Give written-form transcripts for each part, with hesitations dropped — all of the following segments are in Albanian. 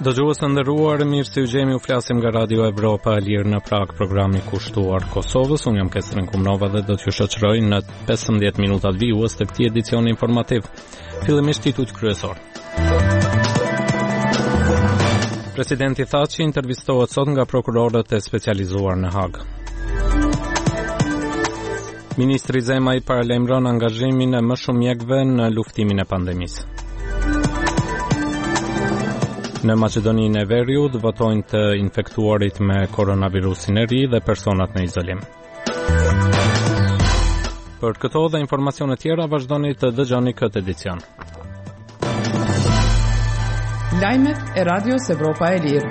Dëgjues të nderuar, mirë se u gjemi, u flasim nga Radio Evropa e Lirë në Prag, programi kushtuar Kosovës. Unë jam Kestrin Kumnova dhe do t'ju shoqëroj në 15 minutat vijues të këtij edicioni informativ. Fillimisht titujt kryesor. Presidenti Thaçi intervistohet sot nga prokurorët e specializuar në Hagë. Ministri Zemaj paralajmëron angazhimin e më shumë mjekëve në luftimin e pandemisë. Në Maqedoninë e Veriut votojnë të infektuarit me koronavirusin e ri dhe personat në izolim. Për këto dhe informacione tjera vazhdoni të dëgjoni këtë edicion. Lajmet e Radios Evropa e Lirë.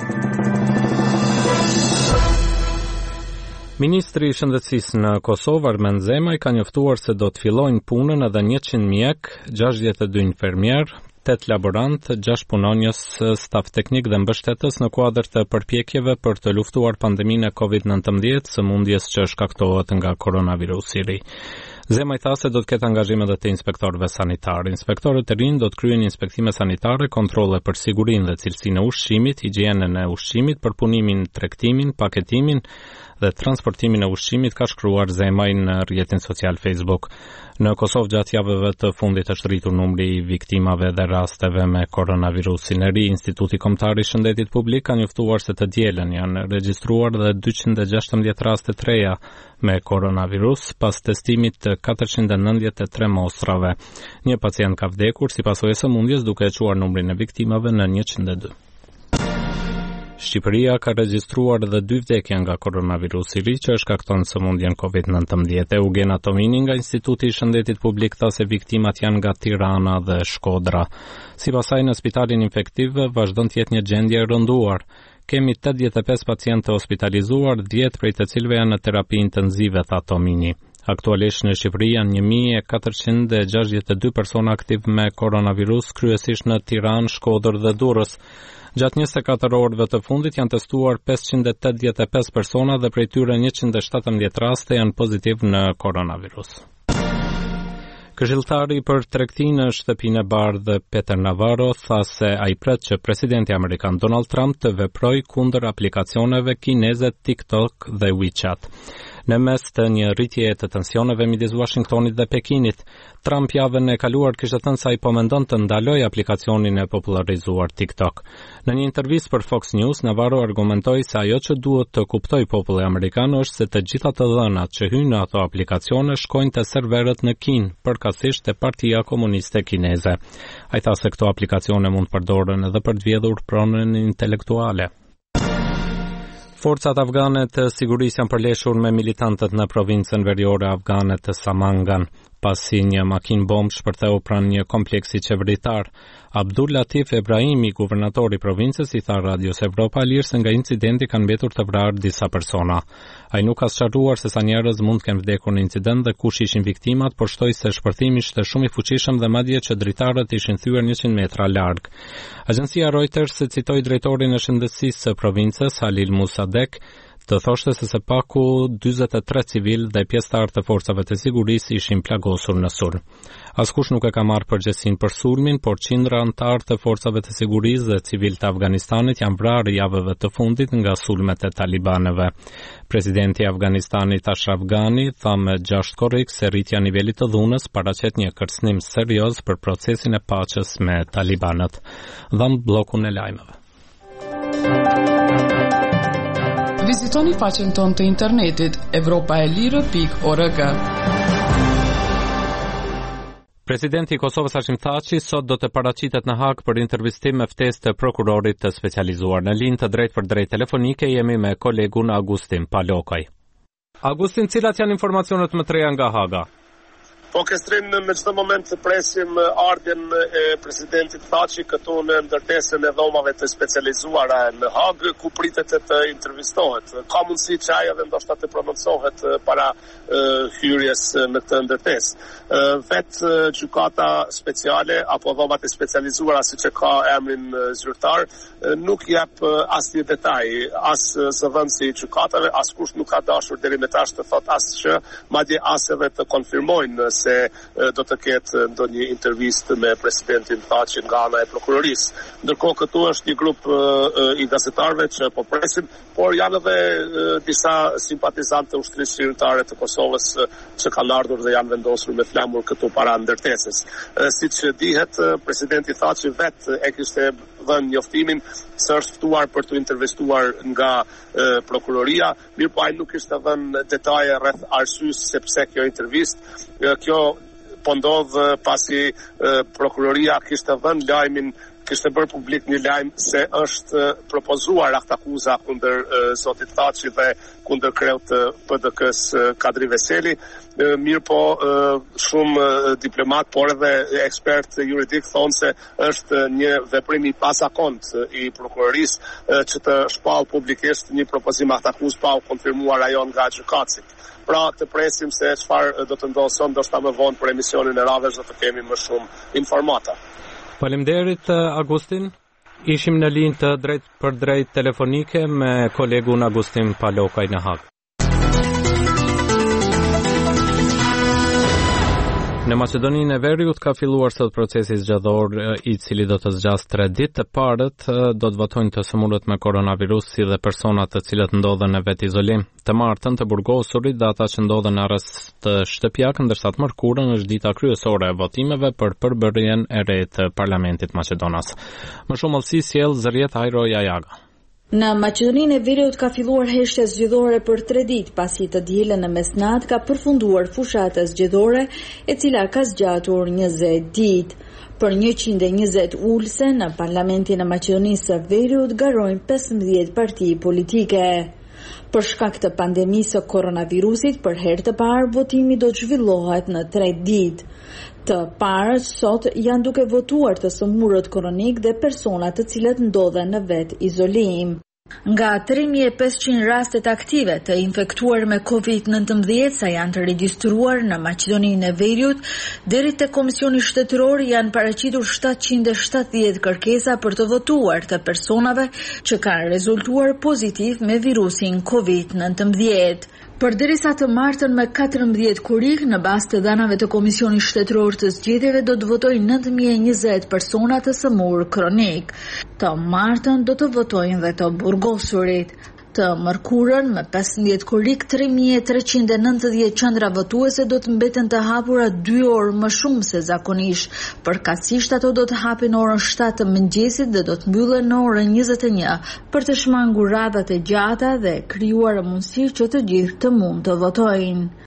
Ministri i Shëndetësisë në Kosovë, Armen Zemaj, ka njoftuar se do të fillojnë punën edhe 100 mjek, 62 infermier, 8 laborant, 6 punonjës, staf teknik dhe mbështetës në kuadër të përpjekjeve për të luftuar pandeminë e COVID-19, sëmundjes që shkaktohet nga koronavirusi i ri. Zemaj tha se do të ketë angazhime edhe të inspektorëve sanitarë. Inspektorët e rinj do të kryejnë inspektime sanitare, kontrolle për sigurinë dhe cilësinë e ushqimit, higjienën e ushqimit, përpunimin, tregtimin, paketimin dhe transportimin e ushqimit, ka shkruar Zemaj në rrjetin social Facebook. Në Kosovë gjatë javëve të fundit është rritur numri i viktimave dhe rasteve me koronavirusin e ri. Instituti Kombëtar i Shëndetit Publik ka njoftuar se të dielën janë regjistruar dhe 216 raste të reja me koronavirus pas testimit të 493 mostrave. Një pacient ka vdekur si pasojë e sëmundjes, duke e quar numrin e viktimave në 102. Shqipëria ka regjistruar edhe 2 vdekje nga koronavirusi i ri që shkakton sëmundjen COVID-19. Eugena Tomini nga Instituti i Shëndetit Publik tha se viktimat janë nga Tirana dhe Shkodra. Sipas saj, në spitalin infektiv vazhdon të jetë një gjendje e rënduar. Kemi 85 pacientë hospitalizuar, 10 prej të cilëve janë në terapi intenzive, tha Tomini. Aktualisht në Shqipëri janë 1462 persona aktiv me koronavirus, kryesisht në Tiranë, Shkodër dhe Durrës. Gjatë 24 orëve të fundit janë testuar 585 persona dhe prej tyre 117 raste janë pozitiv në koronavirus. Këshilltari për tregtinë në Shtëpinë e Bardhë, Peter Navarro, tha se ai pret që presidenti amerikan Donald Trump të veprojë kundër aplikacioneve kineze TikTok dhe WeChat. Në mes të një rritjeje të tensioneve midis Washingtonit dhe Pekinit, Trump javën e kaluar kishte thënë se ai po mendon të ndalojë aplikacionin e popularizuar TikTok. Në një intervistë për Fox News, Navarro argumentoi se ajo që duhet të kuptojë populli amerikan është se të gjitha të dhënat që hyjnë në ato aplikacione shkojnë te serverët në Kinë, përkatësisht te Partia Komuniste Kineze. Ai tha se këto aplikacione mund të përdoren edhe për të vjedhur pronën intelektuale. Forcat afgane të sigurisë janë përleshur me militantët në provincën veriore afgane të Samangan, pasi një makinë bomb shpërtheu pranë një kompleksi qeveritar. Abdul Latif Ebrahimi, guvernatori i provincës, i tha Radios Evropa e Lirë se nga incidenti kanë mbetur të vrarë disa persona. Ai nuk ka sqaruar se sa njerëz mund të kenë vdekur në incident dhe kush ishin viktimat, por shtoi se shpërthimi ishte shumë i fuqishëm dhe madje që dritarët ishin thyer 100 metra larg. Agjencia Reuters e citoi drejtorin e shëndetësisë së provincës, Halil Musadek, të thoshte se së paku 43 civil dhe pjesëtarë të forcave të sigurisë ishin plagosur në sulm. Askush nuk e ka marrë përgjegjësinë për sulmin, por qindra anëtar të forcave të sigurisë dhe civil të Afganistanit janë vrarë javëve të fundit nga sulmet e talibanëve. Presidenti i Afganistanit Ashraf Ghani tha me 6 korrik se rritja e nivelit të dhunës paraqet një kërcënim serioz për procesin e paqes me talibanët. Dham bllokun e lajmeve. Vizitoni faqen tonë të internetit europaelire.org. Presidenti i Kosovës Hashim Thaçi sot do të paraqitet në Hagë për intervistim me ftesë të prokurorit të specializuar. Në linjë të drejtë për drejtë telefonike jemi me kolegun Agustin Palokaj. Agustin, cilat janë informacionet më të reja nga Haga? Po Kestrin, në çdo moment të presim ardhjen e presidentit Thaçi këtu në ndërtesën e dhomave të specializuara në Hagë, ku pritet të intervistohet. Ka mundësi që ai edhe ndoshta të prononcohet para hyrjes në këtë ndërtesë. Vetë gjykata speciale apo dhomat e specializuara, siç e ka emrin zyrtar, nuk jep asnjë detaj, as zëvendësi i gjykatave, askush nuk ka dashur deri më tash të thotë as që madje as edhe të konfirmojnë se do të ketë ndonjë intervistë me presidentin Thaçi nga ana e prokurorisë. Ndërkohë këtu është një grup i gazetarëve që po presin, por janë edhe disa simpatizantë të ushtrisë shqiptare të Kosovës që kanë ardhur dhe janë vendosur me flamur këtu para ndërtesës. Siç dihet, presidenti Thaçi vetë e kishte dhënë njoftimin se është ftuar për të intervistuar nga prokuroria, mirë po ai nuk kishte dhënë detaje rreth arsyes se pse kjo intervistë. Kjo po ndodh pasi prokuroria kishte dhënë lajmin, kishte bërë publik një lajm se është propozuar aktakuza kundër zotit Thaçi dhe kundër kreut të PDK-s Kadri Veseli. Mirë po shumë diplomat, por edhe ekspert juridik thonë se është një veprim i pasakont i prokurorisë që të shpall publikisht një propozim aktakuz pa u konfirmuar ajo nga gjykatësit. Pra të presim se çfarë do të ndodhë sot, ndoshta më vonë për emisionin e radhës do të kemi më shumë informata. Faleminderit Agustin. Ishim në linjë të drejt për drejt telefonike me kolegun Agustin Palokaj në Hag. Në Maqedoninë e Veriut ka filluar sot procesi zgjedhor i cili do të zgjas 3 ditë. Të parët do të votojnë të sëmurët me koronavirus si dhe personat të cilët ndodhen në vet izolim. Të martën të burgosurit dhe ata që ndodhen në arrest shtëpiak, ndërsa të mërkurën është dita kryesore e votimeve për përbërjen e re të Parlamentit Maqedonas. Më shumë mëlsi sjell Zëriet Ajro Jajaga. Në Maqedoninë e Veriut ka filluar heshtja zgjedhore për 3 ditë, pasi të dielën në mesnatë ka përfunduar fushata zgjedhore, e cila ka zgjatur 20 ditë. Për 120 ulse në Parlamentin e Maqedonisë së Veriut garojnë 15 parti politike. Për shkak të pandemisë së koronavirusit, për herë të parë votimi do të zhvillohet në 3 ditë. Të parët sot janë duke votuar të sëmurët kronik dhe personat të cilët ndodhen në vet izolim. Nga 3500 rastet aktive të infektuar me COVID-19 sa janë të regjistruar në Maqedoninë e Veriut, deri te Komisioni Shtetëror janë paraqitur 770 kërkesa për të votuar të personave që kanë rezultuar pozitiv me virusin COVID-19. Përderisa të martën me 14 kurik, në bazë të dhanave të Komisionit Shtetëror të Zgjedhjeve do të votojnë 9020 persona të sëmurë kronik. Të martën do të votojnë dhe të burgosurit. Të mërkurën me 15 kurik, 3390 qendra votuese do të mbeten të hapura 2 orë më shumë se zakonisht. Përkatësisht ato do të hapen orën 7 të mëngjesit dhe do të mbyllen në orën 21 për të shmangur radhat e gjata dhe krijuar mundësi që të gjithë të mund të votojnë.